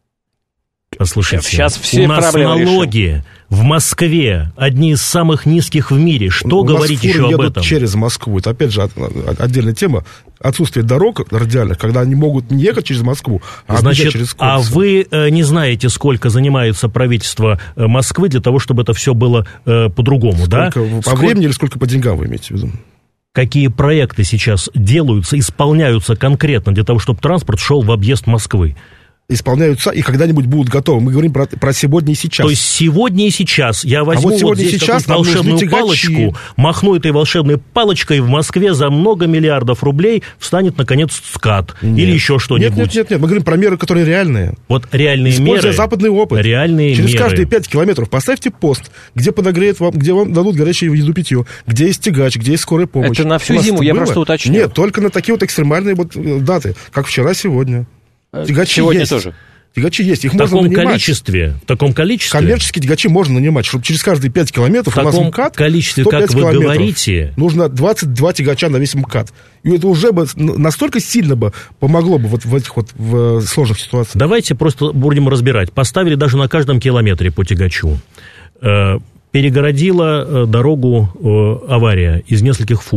Послушайте, сейчас все у нас налоги решим. В Москве одни из самых низких в мире. Что у говорить нас фуры еще об едут этом? Через Москву. Это опять же отдельная тема. Отсутствие дорог радиальных, когда они могут не ехать через Москву, а Значит, через а вы э, не знаете, сколько занимается правительство э, Москвы для того, чтобы это все было э, по-другому, сколько да? По Сколько... времени или сколько по деньгам вы имеете в виду? Какие проекты сейчас делаются, исполняются конкретно для того, чтобы транспорт шел в объезд Москвы? Исполняются и когда-нибудь будут готовы. Мы говорим про, про сегодня и сейчас. То есть сегодня и сейчас я возьму а вот, вот здесь сейчас какую-то волшебную палочку, махну этой волшебной палочкой, в Москве за много миллиардов рублей встанет, наконец, СКАТ нет. Или еще что-нибудь. Нет, нет, нет, нет, мы говорим про меры, которые реальные. Вот реальные Используя меры. западный опыт. Реальные Через меры. каждые пять километров поставьте пост, где подогреют вам, где вам дадут горячую еду питье, где есть тягач, где есть скорая помощь. Это на всю зиму, я просто уточню. Нет, только на такие вот экстремальные вот даты, как вчера-сегодня. Тягачи Сегодня есть. тоже. Тягачи есть, их в можно таком нанимать. Количестве, в таком количестве? Коммерческие тягачи можно нанимать, чтобы через каждые пять километров в у нас таком МКАД количестве, как вы говорите, нужно двадцать два тягача на весь МКАД. И это уже бы настолько сильно бы помогло бы вот в этих вот в сложных ситуациях. Давайте просто будем разбирать. Поставили даже на каждом километре по тягачу. Перегородила дорогу авария из нескольких фур.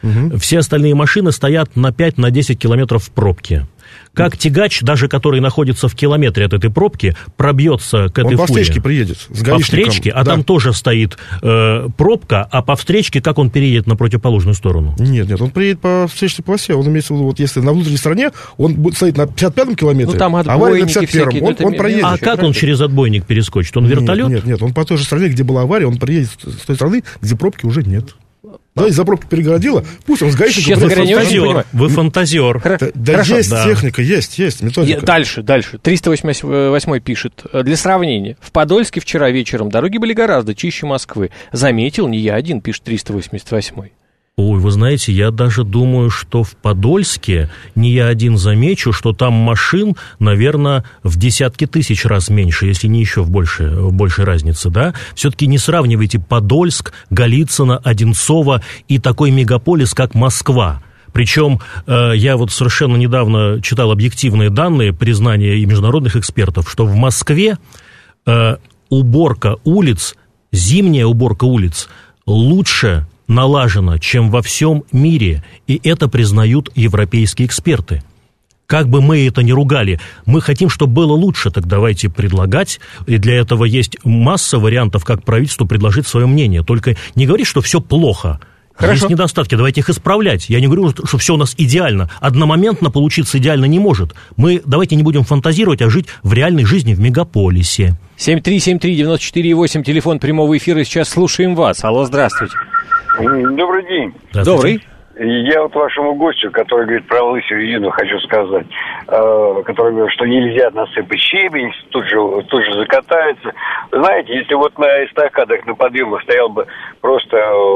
Угу. Все остальные машины стоят на пять-десять километров в пробке. Как тягач, даже который находится в километре от этой пробки, пробьется к этой фуре? Он по встречке приедет. С по встречке, а да. Там тоже стоит э, пробка, а по встречке как он переедет на противоположную сторону? Нет, нет, он приедет по встречной полосе. Он имеется в виду, вот если на внутренней стороне, он будет стоять на пятьдесят пятом километре, ну, там авария на пятьдесят первом. Он, он проедет. А как он через отбойник перескочит? Он вертолет? Нет, нет, нет, он по той же стороне, где была авария, он приедет с той стороны, где пробки уже нет. Да, из-за пробки перегородила, пусть он с гаишником... Фантазер, вы фантазер. Да, да Хорошо. Есть да. техника, есть, есть методика. Я, дальше, дальше. триста восемь пишет. Для сравнения. В Подольске вчера вечером дороги были гораздо чище Москвы. Заметил, не я один, пишет триста восемьдесят восемь. Ой, вы знаете, я даже думаю, что в Подольске не я один замечу, что там машин, наверное, в десятки тысяч раз меньше, если не еще в большей, в большей разнице, да? Все-таки не сравнивайте Подольск, Голицыно, Одинцово и такой мегаполис, как Москва. Причем э, я вот совершенно недавно читал объективные данные, признания и международных экспертов, что в Москве э, уборка улиц, зимняя уборка улиц лучше налажено, чем во всем мире, и это признают европейские эксперты. Как бы мы это ни ругали, мы хотим, чтобы было лучше, так давайте предлагать, и для этого есть масса вариантов, как правительству предложить свое мнение, только не говорить, что все плохо. Хорошо. Есть недостатки, давайте их исправлять. Я не говорю, что все у нас идеально. Одномоментно получиться идеально не может. Мы давайте не будем фантазировать, а жить в реальной жизни в мегаполисе. семь три семь три девять четыре восемь, телефон прямого эфира, сейчас слушаем вас. Алло, здравствуйте. Добрый день. Добрый. Я вот вашему гостю, который говорит про лысую резину, хочу сказать, э, который говорит, что нельзя насыпать щебень, тут же, тут же закатается. Знаете, если вот на эстакадах, на подъемах стоял бы просто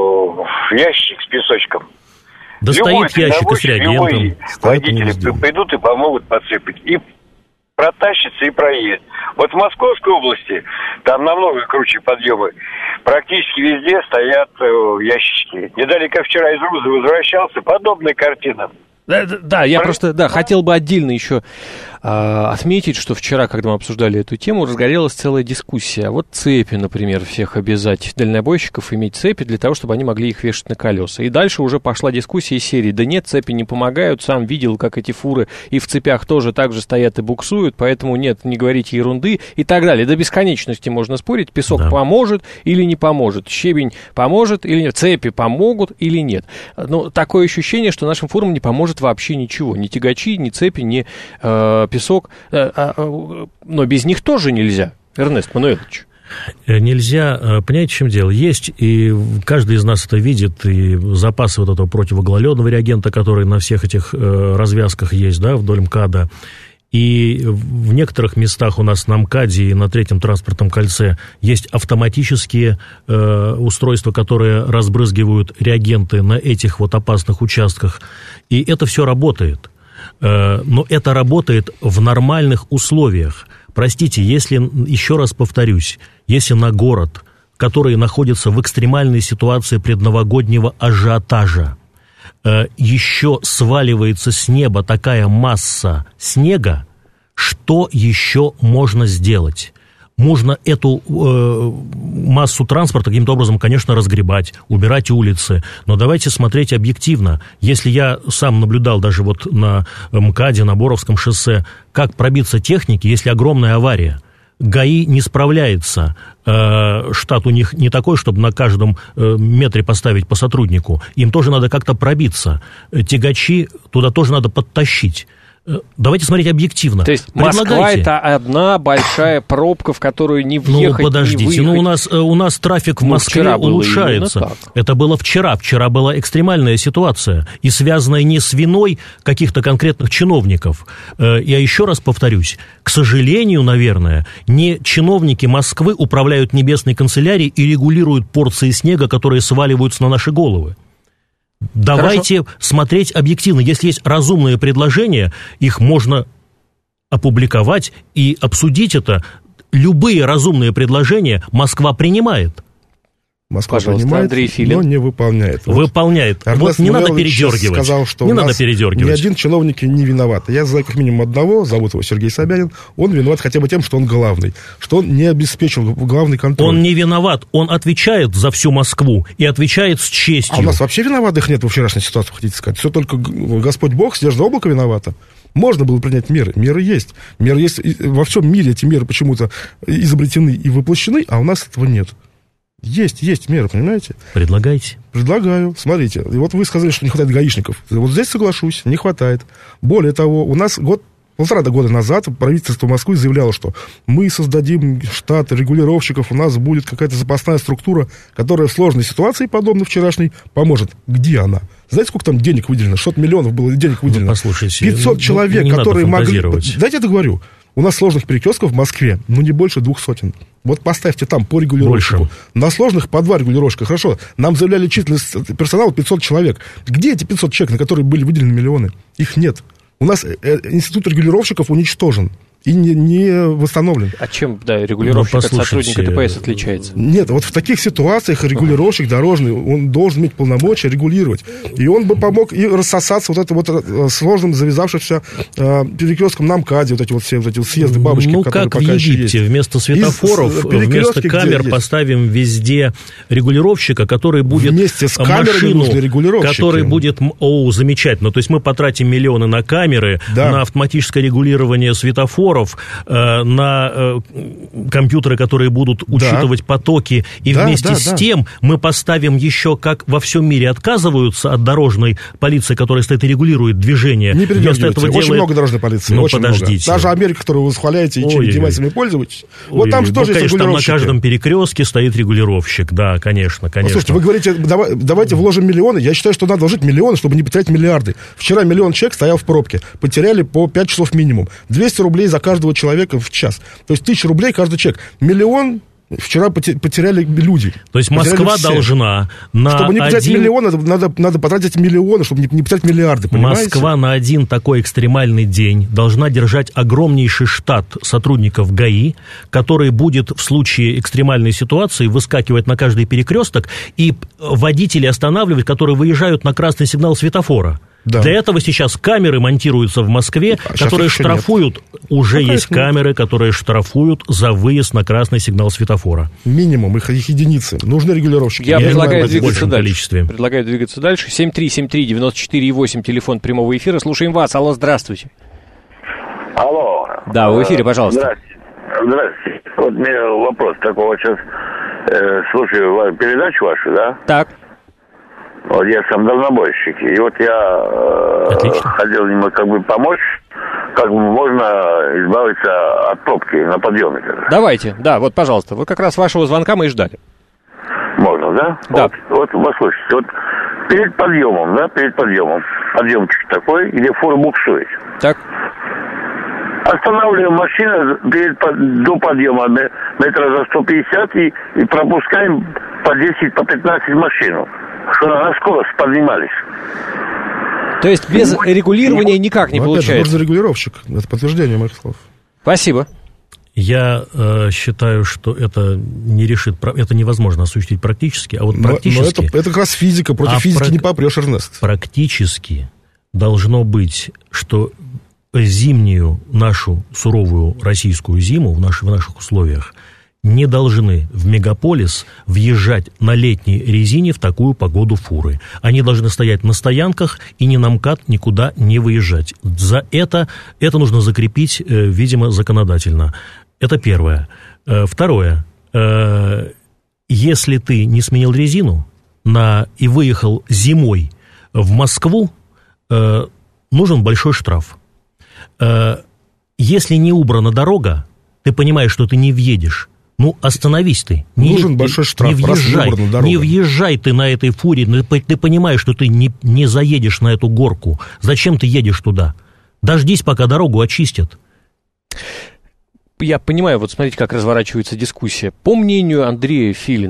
э, ящик с песочком, да любой стоит ящик с реагентом. Водители пойдут и помогут подсыпать. И протащится и проедет. Вот в Московской области, там намного круче подъемы, практически везде стоят э, ящички. Недалеко вчера из Рузы возвращался, подобная картина. Да, да, да, я Про... просто да, хотел бы отдельно еще э, отметить, что вчера, когда мы обсуждали эту тему, разгорелась целая дискуссия. Вот цепи, например, всех обязать дальнобойщиков иметь цепи для того, чтобы они могли их вешать на колеса. И дальше уже пошла дискуссия из серии: да нет, цепи не помогают, сам видел, как эти фуры и в цепях тоже так же стоят и буксуют, поэтому нет, не говорите ерунды и так далее. До бесконечности можно спорить, песок да. поможет или не поможет, щебень поможет или нет, цепи помогут или нет. Но такое ощущение, что нашим фурам не поможет вообще ничего, ни тягачи, ни цепи, ни э, песок, э, э, но без них тоже нельзя, Эрнест Мануэлович. Нельзя, понимаете, в чем дело? Есть, и каждый из нас это видит, и запасы вот этого противогололедного реагента, который на всех этих э, развязках есть, да, вдоль МКАДа. И в некоторых местах у нас на МКАДе и на третьем транспортном кольце есть автоматические э, устройства, которые разбрызгивают реагенты на этих вот опасных участках. И это все работает. Э, но это работает в нормальных условиях. Простите, если, еще раз повторюсь, если на город, который находится в экстремальной ситуации предновогоднего ажиотажа, еще сваливается с неба такая масса снега, что еще можно сделать? Можно эту э, массу транспорта каким-то образом, конечно, разгребать, убирать улицы, но давайте смотреть объективно. Если я сам наблюдал даже вот на МКАДе, на Боровском шоссе, как пробиться технике, если огромная авария, ГАИ не справляется, э, штат у них не такой, чтобы на каждом э, метре поставить по сотруднику, им тоже надо как-то пробиться, тягачи туда тоже надо подтащить. Давайте смотреть объективно. То есть Москва — это одна большая пробка, в которую не въехать, ну, подождите, не выехать. Ну, у нас, у нас трафик в ну, Москве улучшается. Это было вчера. Вчера была экстремальная ситуация, и связанная не с виной каких-то конкретных чиновников. Я еще раз повторюсь, к сожалению, наверное, не чиновники Москвы управляют небесной канцелярией и регулируют порции снега, которые сваливаются на наши головы. Давайте Хорошо. смотреть объективно. Если есть разумные предложения, их можно опубликовать и обсудить это. Любые разумные предложения Москва принимает. Москва Пожалуйста, принимает, Андрей Филин. но не выполняет. Выполняет. Вот, вот не надо Мулявович передергивать. Сказал, что не у надо нас передергивать. ни один чиновник не виноват. Я знаю как минимум одного, зовут его Сергей Собянин. Он виноват хотя бы тем, что он главный, что он не обеспечил главный контроль. Он не виноват, он отвечает за всю Москву и отвечает с честью. А у нас вообще виноватых нет во вчерашней ситуации, хотите сказать? Все только Господь Бог, снежное облако виновато. Можно было принять меры. Меры есть. Меры есть. Во всем мире эти меры почему-то изобретены и воплощены, а у нас этого нет. Есть, есть меры, понимаете? Предлагайте. Предлагаю. Смотрите, и вот вы сказали, что не хватает гаишников. Вот здесь соглашусь, не хватает. Более того, у нас год, полтора года назад правительство Москвы заявляло, что мы создадим штат регулировщиков, у нас будет какая-то запасная структура, которая в сложной ситуации, подобно вчерашней, поможет. Где она? Знаете, сколько там денег выделено? шестьсот миллионов было денег выделено. Ну, послушайте, пятьсот ну, человек, не которые надо могли... фантазировать. Дайте я договорю. У нас сложных перекрестков в Москве, ну, не больше двух сотен. Вот поставьте там по регулировщику. Больше. На сложных по два регулировщика. Хорошо, нам заявляли численность персонала пятьсот человек. Где эти пятьсот человек, на которые были выделены миллионы? Их нет. У нас институт регулировщиков уничтожен и не, не восстановлен. А чем, да, регулировщик Ну, от сотрудника ДПС отличается? Нет, вот в таких ситуациях регулировщик дорожный, он должен иметь полномочия регулировать. И он бы помог и рассосаться вот это вот сложным завязавшимся э, перекрестком на МКАДе, вот эти вот все вот эти вот съезды бабочки, ну, которые как пока в еще Египте, есть. вместо светофоров, Из, вместо камер поставим везде регулировщика, который будет вместе с камерами нужны регулировщики. Который будет, о, замечательно, то есть мы потратим миллионы на камеры, да. на автоматическое регулирование светофоров, э, на э, компьютеры, которые будут да. учитывать потоки, и да, вместе да, с да. тем мы поставим еще, как во всем мире отказываются от дорожной полиции, которая стоит и регулирует движение. Не вместо этого очень делает... много дорожной полиции, ну, очень подождите. много. Даже Америка, которую вы восхваляете и чьими девайсами пользуетесь, Ой, вот там же ну, тоже есть конечно, там на регулировщики. каждом перекрестке стоит регулировщик, да, конечно, конечно. Послушайте, вы говорите, давай, давайте вложим миллионы. Я считаю, что надо вложить миллионы, чтобы не потерять миллиарды. Вчера миллион человек стоял в пробке. Потеряли по пять часов минимум. двести рублей за каждого человека в час. То есть тысяча рублей каждый человек. Миллион вчера потеряли люди. То есть Москва должна на Чтобы не потерять один... миллионы, надо, надо потратить миллионы, чтобы не, не потерять миллиарды, понимаете? Москва на один такой экстремальный день должна держать огромнейший штат сотрудников ГАИ, который будет в случае экстремальной ситуации выскакивать на каждый перекресток и водителей останавливать, которые выезжают на красный сигнал светофора. Да. Для этого сейчас камеры монтируются в Москве, а которые штрафуют. Нет. Уже Пока есть камеры, нет. которые штрафуют за выезд на красный сигнал светофора. Минимум, их, их единицы. Нужны регулировщики. Я, Я предлагаю знаю, двигаться дальше. Количестве. Предлагаю двигаться дальше. семь три семь три девять четыре восемь, телефон прямого эфира. Слушаем вас. Алло, здравствуйте. Алло. Да, в эфире, пожалуйста. Здравствуйте. Здравствуйте. Вот у меня вопрос такой. Вот сейчас э, слушаю передачу вашу, да? Так. Вот я сам дальнобойщик, и вот я э, хотел ему как бы помочь, как бы можно избавиться от пробки на подъеме. Давайте, да, вот, пожалуйста, вы как раз вашего звонка мы и ждали. Можно, да? Да. Вот, вот послушайте, вот перед подъемом, да, перед подъемом, подъемчик такой, где фура буксует. Так. Останавливаем машину перед, до подъема метра за сто пятьдесят и, и пропускаем по десять, по пятнадцать машин, что на скорость поднимались. То есть без регулирования никак не ну, получается? Опять же, нужен регулировщик. Это подтверждение моих слов. Спасибо. Я э, считаю, что это не решит, это невозможно осуществить практически, а вот но, практически... Но это, это как раз физика, против а физики прак... не попрешь, Эрнест. Практически должно быть, что зимнюю нашу суровую российскую зиму в, наш, в наших условиях не должны в мегаполис въезжать на летней резине в такую погоду фуры. Они должны стоять на стоянках и ни на МКАД никуда не выезжать. За это, это нужно закрепить, э, видимо, законодательно. Это первое. Э, второе. Э, если ты не сменил резину на, и выехал зимой в Москву, э, нужен большой штраф. Э, если не убрана дорога, ты понимаешь, что ты не въедешь. Ну, остановись ты. Не, Нужен большой штраф, не въезжай, не въезжай ты на этой фуре. Ты понимаешь, что ты не, не заедешь на эту горку. Зачем ты едешь туда? Дождись, пока дорогу очистят. Я понимаю, вот смотрите, как разворачивается дискуссия. По мнению Андрея Филина,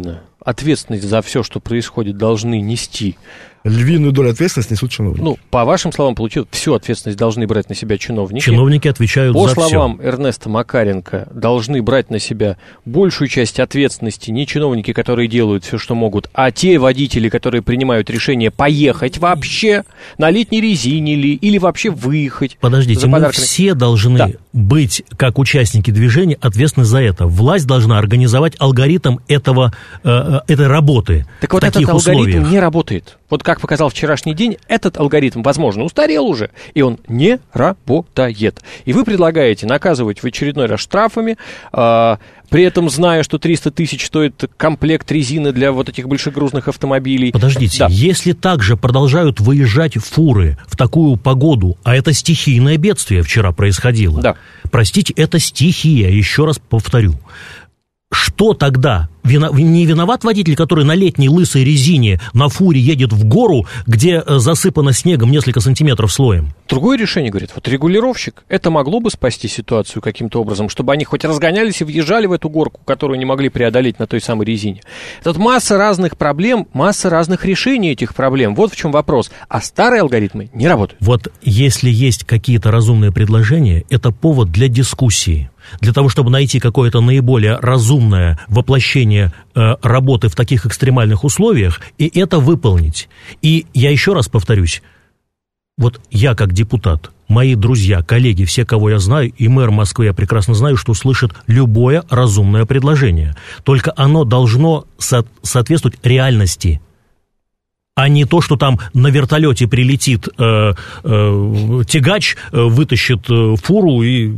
ответственность за все, что происходит, должны нести? Львиную долю ответственности несут чиновники. Ну, по вашим словам, получилось, всю ответственность должны брать на себя чиновники. Чиновники отвечают по за все. По словам Эрнеста Макаренко, должны брать на себя большую часть ответственности не чиновники, которые делают все, что могут, а те водители, которые принимают решение поехать вообще на летней резине ли, или вообще выехать. Подождите, мы все должны да. быть, как участники движения, ответственны за это. Власть должна организовать алгоритм этого, э, этой работы. Так вот этот алгоритм не работает. Вот как показал вчерашний день, этот алгоритм, возможно, устарел уже, и он не работает. И вы предлагаете наказывать в очередной раз штрафами, э, при этом зная, что триста тысяч стоит комплект резины для вот этих большегрузных автомобилей. Подождите, да. если также продолжают выезжать фуры в такую погоду, а это стихийное бедствие вчера происходило, да. простите, это стихия, еще раз повторю. Что тогда? Вина... Не виноват водитель, который на летней лысой резине на фуре едет в гору, где засыпано снегом несколько сантиметров слоем? Другое решение, говорит, вот регулировщик, это могло бы спасти ситуацию каким-то образом, чтобы они хоть разгонялись и въезжали в эту горку, которую не могли преодолеть на той самой резине. Тут масса разных проблем, масса разных решений этих проблем. Вот в чем вопрос. А старые алгоритмы не работают. Вот если есть какие-то разумные предложения, это повод для дискуссии. Для того, чтобы найти какое-то наиболее разумное воплощение э, работы в таких экстремальных условиях, и это выполнить. И я еще раз повторюсь, вот я как депутат, мои друзья, коллеги, все, кого я знаю, и мэр Москвы, я прекрасно знаю, что слышит любое разумное предложение. Только оно должно со- соответствовать реальности, а не то, что там на вертолете прилетит э, э, тягач, э, вытащит э, фуру и...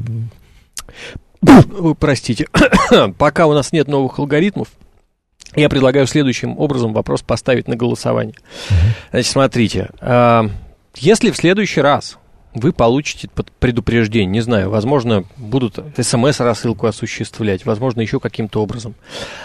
Вы простите, пока у нас нет новых алгоритмов, я предлагаю следующим образом вопрос поставить на голосование. Uh-huh. Значит, смотрите, э, если в следующий раз вы получите предупреждение, не знаю, возможно, будут смс-рассылку осуществлять, возможно, еще каким-то образом,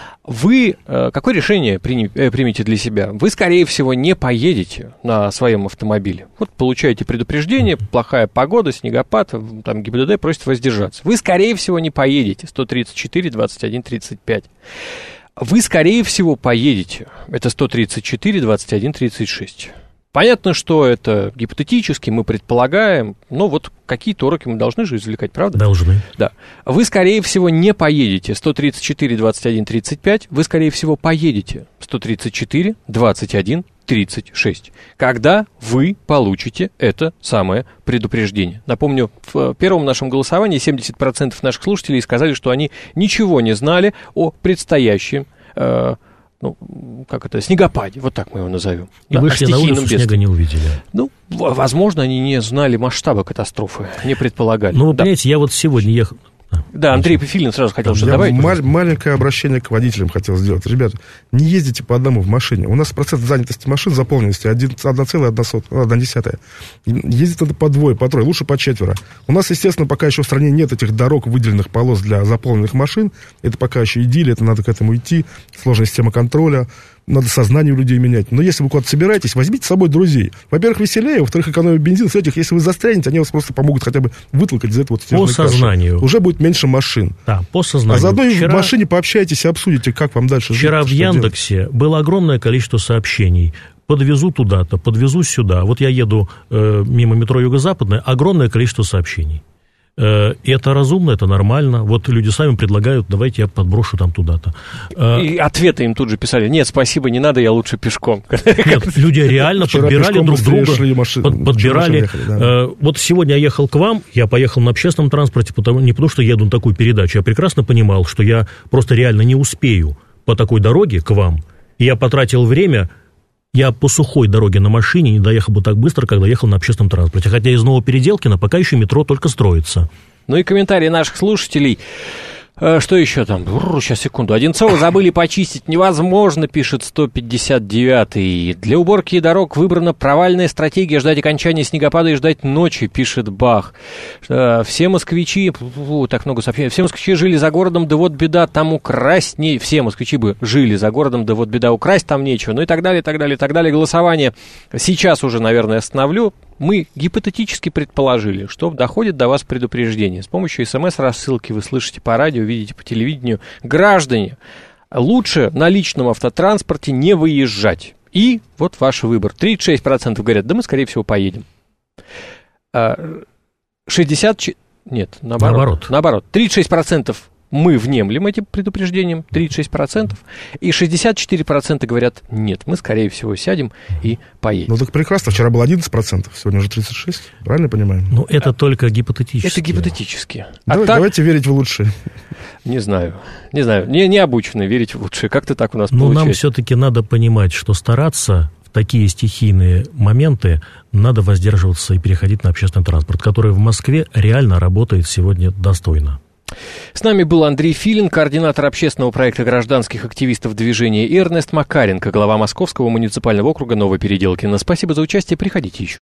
вы э, какое решение прини, э, примете для себя? Вы, скорее всего, не поедете на своем автомобиле. Вот получаете предупреждение, плохая погода, снегопад, там ГИБДД просит воздержаться. Вы, скорее всего, не поедете. сто тридцать четыре двадцать один тридцать пять. Вы, скорее всего, поедете. Это сто тридцать четыре двадцать один тридцать шесть. Понятно, что это гипотетически, мы предполагаем, но вот какие-то уроки мы должны же извлекать, правда? Должны. Да. Вы, скорее всего, не поедете сто тридцать четыре двадцать один тридцать пять, вы, скорее всего, поедете сто тридцать четыре двадцать один тридцать шесть, когда вы получите это самое предупреждение. Напомню, в первом нашем голосовании семьдесят процентов наших слушателей сказали, что они ничего не знали о предстоящем э, ну, как это, снегопаде, вот так мы его назовем. И да, вышли на улицу, снега не увидели. Ну, возможно, они не знали масштаба катастрофы, не предполагали. Ну, вы да. понимаете, я вот сегодня ехал... Да, Андрей Пефилин сразу хотел что добавить. Мал- маленькое обращение к водителям хотел сделать. Ребята, не ездите по одному в машине. У нас процент занятости машин, заполненности одна целая одна десятая. Ездить надо по двое, по трое, лучше по четверо. У нас, естественно, пока еще в стране нет этих дорог, выделенных полос для заполненных машин. Это пока еще идиллия, это надо к этому идти. Сложная система контроля. Надо сознание у людей менять. Но если вы куда-то собираетесь, возьмите с собой друзей. Во-первых, веселее, во-вторых, экономия бензин. В-третьих, если вы застрянете, они вас просто помогут хотя бы вытолкать из этого вот по сознанию. Каши. Уже будет меньше машин. Да, по сознанию. А заодно вчера... в машине пообщайтесь и обсудите, как вам дальше жить. Вчера в Яндексе делать. Было огромное количество сообщений. Подвезу туда-то, подвезу сюда. Вот я еду э, мимо метро Юго-Западное, огромное количество сообщений. И это разумно, это нормально. Вот люди сами предлагают, давайте я подброшу там туда-то. И ответы им тут же писали: нет, спасибо, не надо, я лучше пешком. Нет, люди реально подбирали друг друга. Машин, под, подбирали. Ехали, да. Вот сегодня я ехал к вам, я поехал на общественном транспорте, потому, не потому что еду на такую передачу, я прекрасно понимал, что я просто реально не успею по такой дороге к вам. И я потратил время... Я по сухой дороге на машине не доехал бы так быстро, когда ехал на общественном транспорте. Хотя из Новопеределкина пока еще метро только строится. Ну и комментарии наших слушателей. Что еще там? Сейчас, секунду. Одинцово забыли почистить невозможно, пишет сто пятьдесят девятый. Для уборки дорог выбрана провальная стратегия ждать окончания снегопада и ждать ночи, пишет Бах. Все москвичи, фу, так много сообщений, все москвичи жили за городом, да вот беда, там украсть не... Все москвичи бы жили за городом, да вот беда, украсть там нечего, ну и так далее, так далее, так далее. Голосование сейчас уже, наверное, остановлю. Мы гипотетически предположили, что доходит до вас предупреждение. С помощью смс-рассылки вы слышите по радио, видите по телевидению. Граждане, лучше на личном автотранспорте не выезжать. И вот ваш выбор. тридцать шесть процентов говорят, да мы, скорее всего, поедем. шестьдесят... Нет, наоборот. Наоборот. Наоборот. тридцать шесть процентов мы внемлем этим предупреждением, тридцать шесть процентов. И шестьдесят четыре процента говорят, нет, мы, скорее всего, сядем и поедем. Ну так прекрасно, вчера было одиннадцать процентов, сегодня уже тридцать шесть процентов, правильно понимаем? Ну, это только гипотетически. Это гипотетически. Давай, а так... Давайте верить в лучшее. Не знаю, не знаю, не, не обучены верить в лучшее. Как-то так у нас Но получается. нам все-таки надо понимать, что стараться в такие стихийные моменты надо воздерживаться и переходить на общественный транспорт, который в Москве реально работает сегодня достойно. С нами был Андрей Филин, координатор общественного проекта гражданских активистов движения, и Эрнест Макаренко, глава Московского муниципального округа Новопеределкино. Спасибо за участие, приходите еще.